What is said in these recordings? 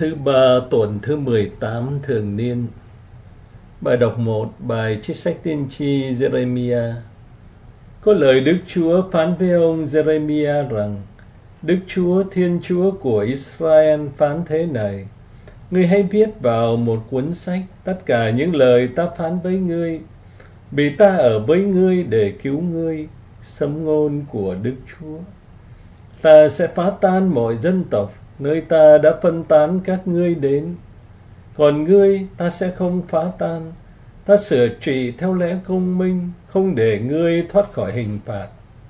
Thứ ba tuần thứ 18 thường niên. Bài đọc 1, bài trích sách tiên tri Jeremiah. Có lời Đức Chúa phán với ông Jeremiah rằng: Đức Chúa Thiên Chúa của Israel phán thế này: Ngươi hãy viết vào một cuốn sách tất cả những lời ta phán với ngươi, vì ta ở với ngươi để cứu ngươi. Sấm ngôn của Đức Chúa. Ta sẽ phá tan mọi dân tộc nơi ta đã phân tán các ngươi đến. Còn ngươi ta sẽ không phá tan. Ta sửa trị theo lẽ công minh, không để ngươi thoát khỏi hình phạt.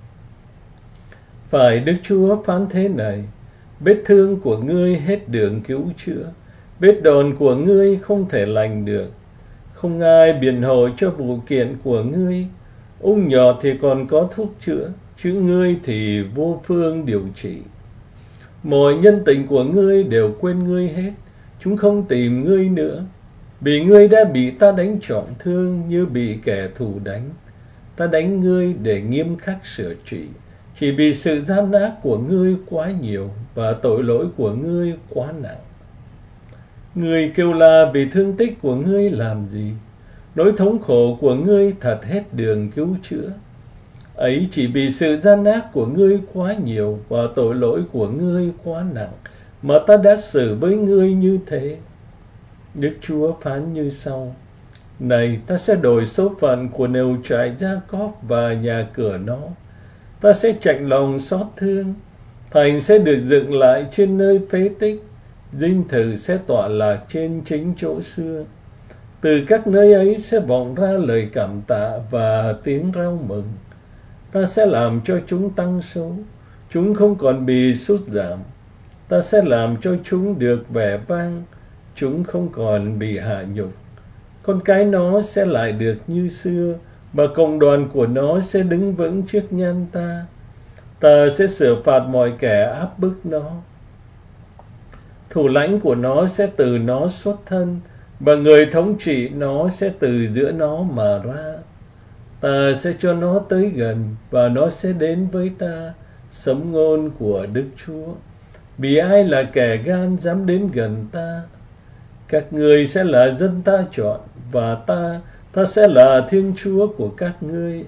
Phải Đức Chúa phán thế này: Vết thương của ngươi hết đường cứu chữa, vết đòn của ngươi không thể lành được. Không ai biện hộ cho vụ kiện của ngươi. Ung nhọt thì còn có thuốc chữa, chứ ngươi thì vô phương điều trị. Mọi nhân tình của ngươi đều quên ngươi hết, chúng không tìm ngươi nữa. Vì ngươi đã bị ta đánh trọng thương như bị kẻ thù đánh. Ta đánh ngươi để nghiêm khắc sửa trị, chỉ vì sự gian ác của ngươi quá nhiều và tội lỗi của ngươi quá nặng. Ngươi kêu la vì thương tích của ngươi làm gì? Nỗi thống khổ của ngươi thật hết đường cứu chữa. Ấy chỉ vì sự gian ác của ngươi quá nhiều và tội lỗi của ngươi quá nặng mà ta đã xử với ngươi như thế. Đức Chúa phán như sau: Này, ta sẽ đổi số phận của nẻo trại Gia-cóp và nhà cửa nó. Ta sẽ chạnh lòng xót thương. Thành sẽ được dựng lại trên nơi phế tích, dinh thự sẽ tọa lạc trên chính chỗ xưa. Từ các nơi ấy sẽ vọng ra lời cảm tạ và tiếng rao mừng. Ta sẽ làm cho chúng tăng số, chúng không còn bị sút giảm. Ta sẽ làm cho chúng được vẻ vang, chúng không còn bị hạ nhục. Con cái nó sẽ lại được như xưa, và cộng đoàn của nó sẽ đứng vững trước nhan ta. Ta sẽ sửa phạt mọi kẻ áp bức nó. Thủ lãnh của nó sẽ từ nó xuất thân, và người thống trị nó sẽ từ giữa nó mà ra. Ta sẽ cho nó tới gần, và nó sẽ đến với ta. Sấm ngôn của Đức Chúa. Vì ai là kẻ gan dám đến gần ta? Các ngươi sẽ là dân ta chọn, và ta sẽ là Thiên Chúa của các ngươi.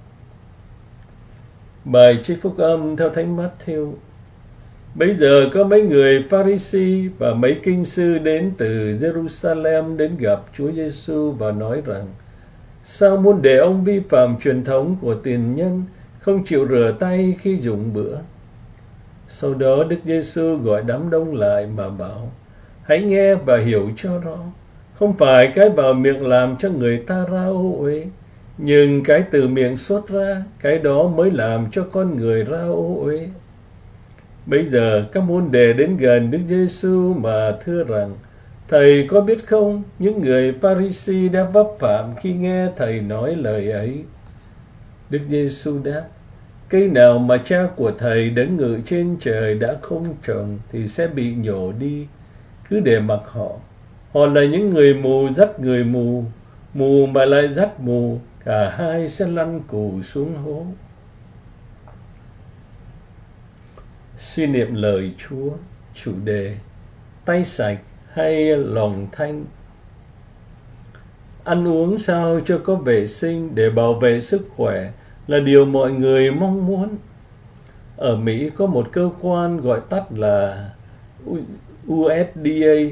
Bài trích phúc âm theo Thánh Mát-thiêu. Bấy giờ có mấy người Pha-ri-si và mấy kinh sư đến từ Jerusalem đến gặp Chúa Giêsu và nói rằng: Sao môn đệ ông vi phạm truyền thống của tiền nhân, không chịu rửa tay khi dùng bữa? Sau đó Đức Giêsu gọi đám đông lại mà bảo: Hãy nghe và hiểu cho rõ. Không phải cái vào miệng làm cho người ta ra ô uế, nhưng cái từ miệng xuất ra, cái đó mới làm cho con người ra ô uế. Bây giờ các môn đệ đến gần Đức Giêsu mà thưa rằng: Thầy có biết không, những người Pha-ri-si đã vấp phạm khi nghe thầy nói lời ấy. Đức Giêsu đáp: Cây nào mà cha của thầy đấng ngự trên trời đã không trồng thì sẽ bị nhổ đi. Cứ để mặc họ. Họ là những người mù dắt người mù, mù mà lại dắt mù, cả hai sẽ lăn cù xuống hố. Suy niệm lời Chúa. Chủ đề: tay sạch hay lòng thanh? Ăn uống sao cho có vệ sinh để bảo vệ sức khỏe là điều mọi người mong muốn. Ở Mỹ có một cơ quan gọi tắt là USDA,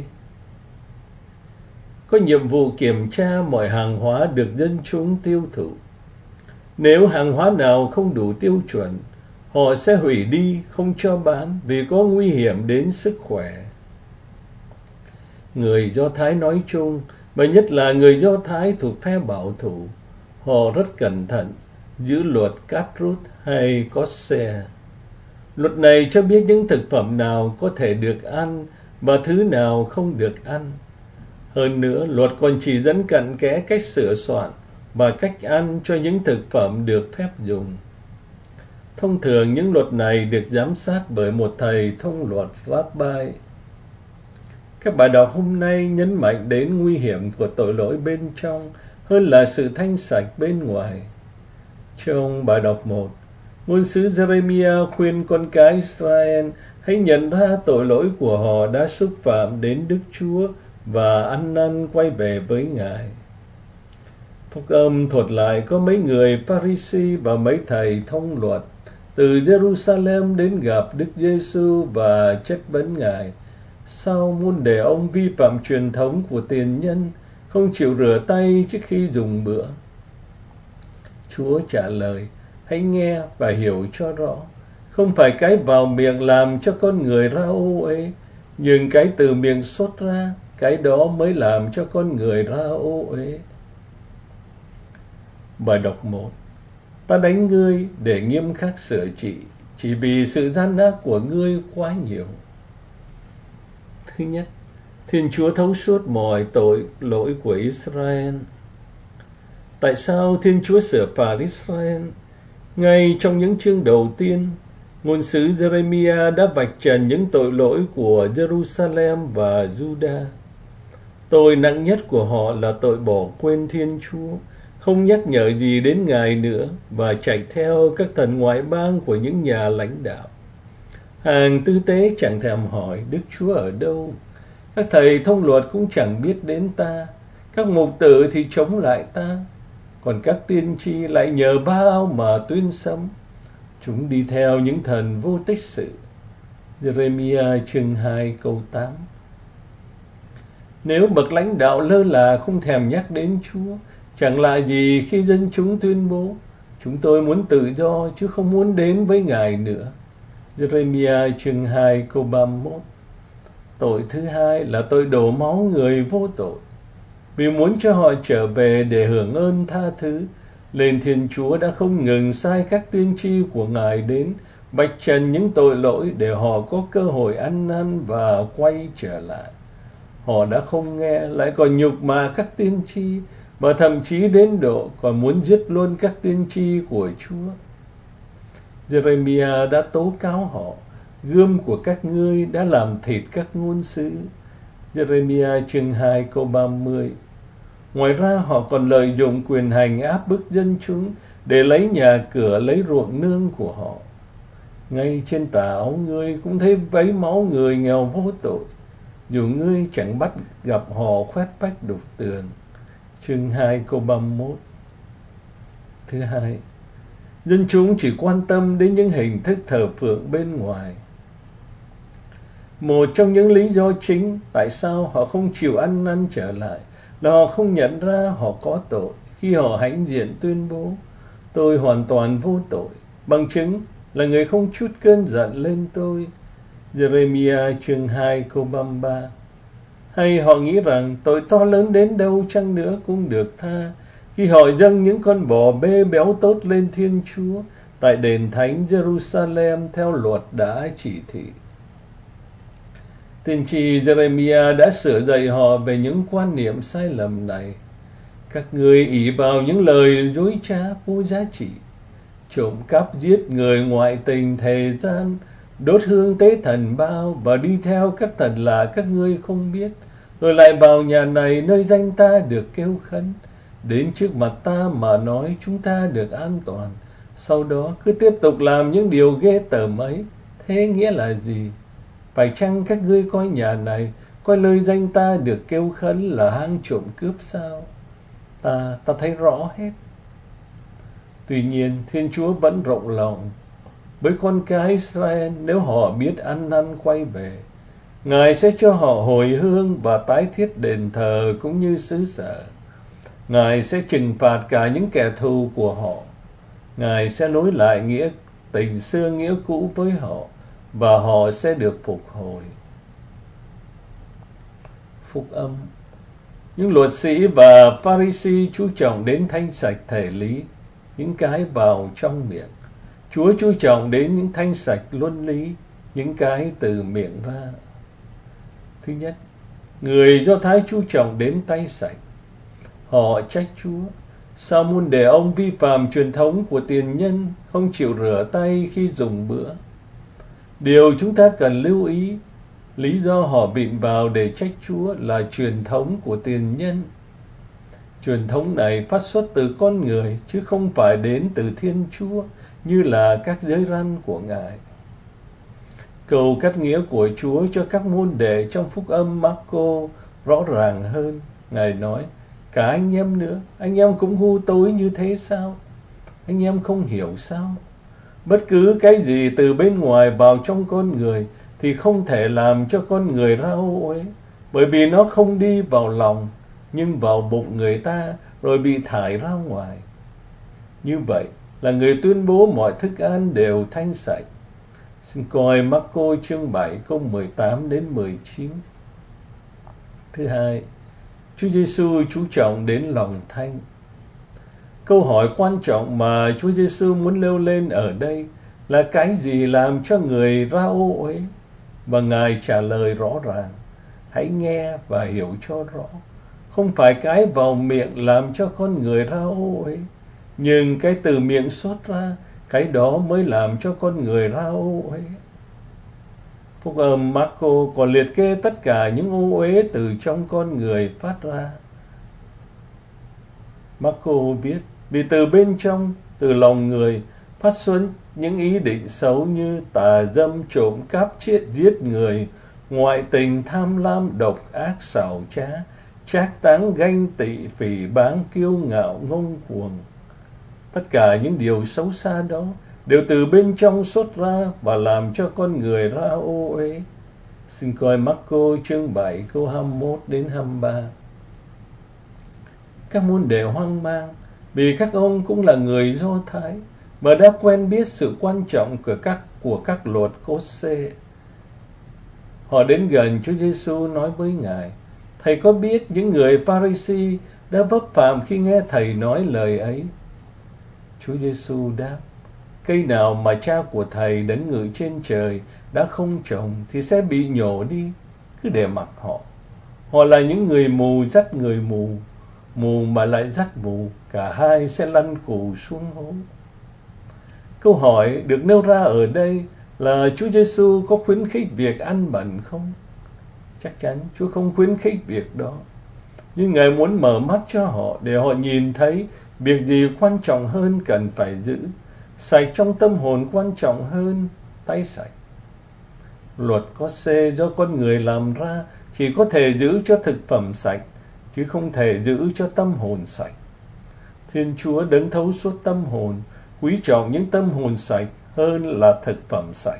có nhiệm vụ kiểm tra mọi hàng hóa được dân chúng tiêu thụ. Nếu hàng hóa nào không đủ tiêu chuẩn, họ sẽ hủy đi, không cho bán vì có nguy hiểm đến sức khỏe. Người Do Thái nói chung, và nhất là người Do Thái thuộc phe bảo thủ, họ rất cẩn thận giữ luật cắt rút hay có xe. Luật này cho biết những thực phẩm nào có thể được ăn và thứ nào không được ăn. Hơn nữa, luật còn chỉ dẫn cặn kẽ cách sửa soạn và cách ăn cho những thực phẩm được phép dùng. Thông thường những luật này được giám sát bởi một thầy thông luật Rabbi. Các bài đọc hôm nay nhấn mạnh đến nguy hiểm của tội lỗi bên trong hơn là sự thanh sạch bên ngoài. Trong bài đọc 1, Ngôn sứ Jeremiah khuyên con cái Israel hãy nhận ra tội lỗi của họ đã xúc phạm đến Đức Chúa và ăn năn quay về với Ngài. Phúc âm thuật lại có mấy người Pha-ri-si và mấy thầy thông luật từ Jerusalem đến gặp Đức Giêsu và chất vấn Ngài: sao muốn để ông vi phạm truyền thống của tiền nhân, không chịu rửa tay trước khi dùng bữa? Chúa trả lời: hãy nghe và hiểu cho rõ. Không phải cái vào miệng làm cho con người ra ô uế, nhưng cái từ miệng xuất ra, cái đó mới làm cho con người ra ô uế. Bài đọc 1. Ta đánh ngươi để nghiêm khắc sửa trị, chỉ vì sự gian ác của ngươi quá nhiều. Thứ nhất, Thiên Chúa thấu suốt mọi tội lỗi của Israel. Tại sao Thiên Chúa sửa phạt Israel? Ngay trong những chương đầu tiên, ngôn sứ Jeremiah đã vạch trần những tội lỗi của Jerusalem và Judah. Tội nặng nhất của họ là tội bỏ quên Thiên Chúa, không nhắc nhở gì đến Ngài nữa và chạy theo các thần ngoại bang của những nhà lãnh đạo. Hàng tư tế chẳng thèm hỏi Đức Chúa ở đâu. Các thầy thông luật cũng chẳng biết đến ta. Các mục tử thì chống lại ta. Còn các tiên tri lại nhờ Ba-áo mà tuyên xâm. Chúng đi theo những thần vô tích sự. Jeremiah chương 2 câu 8. Nếu bậc lãnh đạo lơ là không thèm nhắc đến Chúa, chẳng lạ gì khi dân chúng tuyên bố: chúng tôi muốn tự do chứ không muốn đến với Ngài nữa. Jeremiah chương 2 câu 31. Tội thứ hai là tội đổ máu người vô tội. Vì muốn cho họ trở về để hưởng ơn tha thứ, nên Thiên Chúa đã không ngừng sai các tiên tri của Ngài đến vạch trần những tội lỗi để họ có cơ hội ăn năn và quay trở lại. Họ đã không nghe, lại còn nhục mạ các tiên tri, và thậm chí đến độ còn muốn giết luôn các tiên tri của Chúa. Jeremiah đã tố cáo họ: gươm của các ngươi đã làm thịt các ngôn sứ. Jeremiah chương 2 câu 30. Ngoài ra họ còn lợi dụng quyền hành áp bức dân chúng để lấy nhà cửa, lấy ruộng nương của họ. Ngay trên tà áo ngươi cũng thấy vấy máu người nghèo vô tội, dù ngươi chẳng bắt gặp họ khoét vách đục tường. Chương 2 câu 31. Thứ hai, dân chúng chỉ quan tâm đến những hình thức thờ phượng bên ngoài. Một trong những lý do chính tại sao họ không chịu ăn năn trở lại là họ không nhận ra họ có tội khi họ hãnh diện tuyên bố: tôi hoàn toàn vô tội, bằng chứng là người không chút cơn giận lên tôi. Jeremiah chương 2 câu 33. Hay họ nghĩ rằng tội to lớn đến đâu chăng nữa cũng được tha khi họ dâng những con bò bê béo tốt lên Thiên Chúa tại đền thánh Jerusalem theo luật đã chỉ thị. Tiên tri Jeremiah đã sửa dạy họ về những quan niệm sai lầm này. Các ngươi ỷ vào những lời dối trá vô giá trị, trộm cắp, giết người, ngoại tình, thề gian, đốt hương tế thần Bao và đi theo các thần lạ các ngươi không biết, rồi lại vào nhà này nơi danh ta được kêu khấn, đến trước mặt ta mà nói chúng ta được an toàn, sau đó cứ tiếp tục làm những điều ghê tởm ấy. Thế nghĩa là gì? Phải chăng các ngươi coi nhà này, coi nơi danh ta được kêu khấn là hang trộm cướp sao? Ta thấy rõ hết. Tuy nhiên, Thiên Chúa vẫn rộng lòng với con cái Israel nếu họ biết ăn năn quay về. Ngài sẽ cho họ hồi hương và tái thiết đền thờ cũng như xứ sở. Ngài sẽ trừng phạt cả những kẻ thù của họ. Ngài sẽ nối lại nghĩa tình xưa, nghĩa cũ với họ, và họ sẽ được phục hồi. Phúc âm. Những luật sĩ và Pha-ri-si chú trọng đến thanh sạch thể lý, những cái vào trong miệng. Chúa chú trọng đến những thanh sạch luân lý, những cái từ miệng ra. Thứ nhất, người Do Thái chú trọng đến tay sạch. Họ trách Chúa: sao muốn để ông vi phạm truyền thống của tiền nhân, không chịu rửa tay khi dùng bữa? Điều chúng ta cần lưu ý, lý do họ vịn vào để trách Chúa là truyền thống của tiền nhân. Truyền thống này phát xuất từ con người chứ không phải đến từ Thiên Chúa, như là các giới răn của Ngài. Câu cắt nghĩa của Chúa cho các môn đệ trong phúc âm Marco rõ ràng hơn. Ngài nói, cả anh em nữa, anh em cũng ngu tối như thế sao? Anh em không hiểu sao? Bất cứ cái gì từ bên ngoài vào trong con người thì không thể làm cho con người ra ô uế, bởi vì nó không đi vào lòng, nhưng vào bụng người ta rồi bị thải ra ngoài. Như vậy là người tuyên bố mọi thức ăn đều thanh sạch. Xin coi Marco chương 7 câu 18 đến 19. Thứ hai, Chúa Giêsu chú trọng đến lòng thanh. Câu hỏi quan trọng mà Chúa Giêsu muốn nêu lên ở đây là cái gì làm cho người ra ô uế? Và Ngài trả lời rõ ràng, hãy nghe và hiểu cho rõ. Không phải cái vào miệng làm cho con người ra ô uế, nhưng cái từ miệng xuất ra, cái đó mới làm cho con người ra ô uế. Phúc âm Marco còn liệt kê tất cả những ô uế từ trong con người phát ra. Marco viết, vì từ bên trong, từ lòng người phát xuất những ý định xấu như tà dâm, trộm cắp, giết người, ngoại tình, tham lam, độc ác, xảo trá, trác táng, ganh tị, phỉ báng, kiêu ngạo, ngông cuồng. Tất cả những điều xấu xa đó đều từ bên trong xuất ra và làm cho con người ra ô uế. Xin coi Marco chương 7 câu 21 đến 23. Các môn đệ hoang mang vì các ông cũng là người Do Thái và đã quen biết sự quan trọng của các luật Cô-sê. Họ đến gần Chúa Giêsu nói với Ngài, Thầy có biết những người Pha-ri-si đã vấp phạm khi nghe Thầy nói lời ấy? Chúa Giêsu đáp, cây nào mà Cha của Thầy đấng ngự trên trời đã không trồng thì sẽ bị nhổ đi, cứ để mặc họ. Họ là những người mù dắt người mù, mù mà lại dắt mù, cả hai sẽ lăn cù xuống hố. Câu hỏi được nêu ra ở đây là Chúa Giêsu có khuyến khích việc ăn bẩn không? Chắc chắn Chúa không khuyến khích việc đó. Nhưng Ngài muốn mở mắt cho họ để họ nhìn thấy việc gì quan trọng hơn cần phải giữ. Sạch trong tâm hồn quan trọng hơn tay sạch. Luật Cô-sê do con người làm ra chỉ có thể giữ cho thực phẩm sạch, chứ không thể giữ cho tâm hồn sạch. Thiên Chúa đấng thấu suốt tâm hồn, quý trọng những tâm hồn sạch hơn là thực phẩm sạch.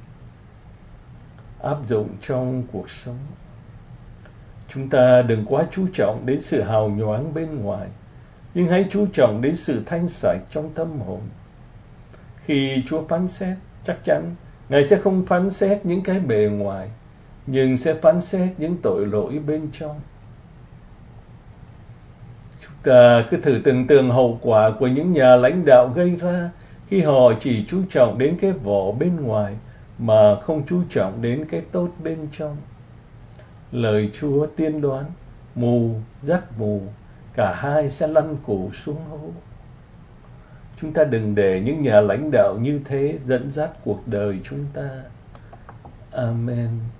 Áp dụng trong cuộc sống. Chúng ta đừng quá chú trọng đến sự hào nhoáng bên ngoài, nhưng hãy chú trọng đến sự thanh sạch trong tâm hồn. Khi Chúa phán xét, chắc chắn Ngài sẽ không phán xét những cái bề ngoài, nhưng sẽ phán xét những tội lỗi bên trong. Chúng ta cứ thử tưởng tượng hậu quả của những nhà lãnh đạo gây ra khi họ chỉ chú trọng đến cái vỏ bên ngoài mà không chú trọng đến cái tốt bên trong. Lời Chúa tiên đoán, mù dắt mù, cả hai sẽ lăn cù xuống hố. Chúng ta đừng để những nhà lãnh đạo như thế dẫn dắt cuộc đời chúng ta. Amen.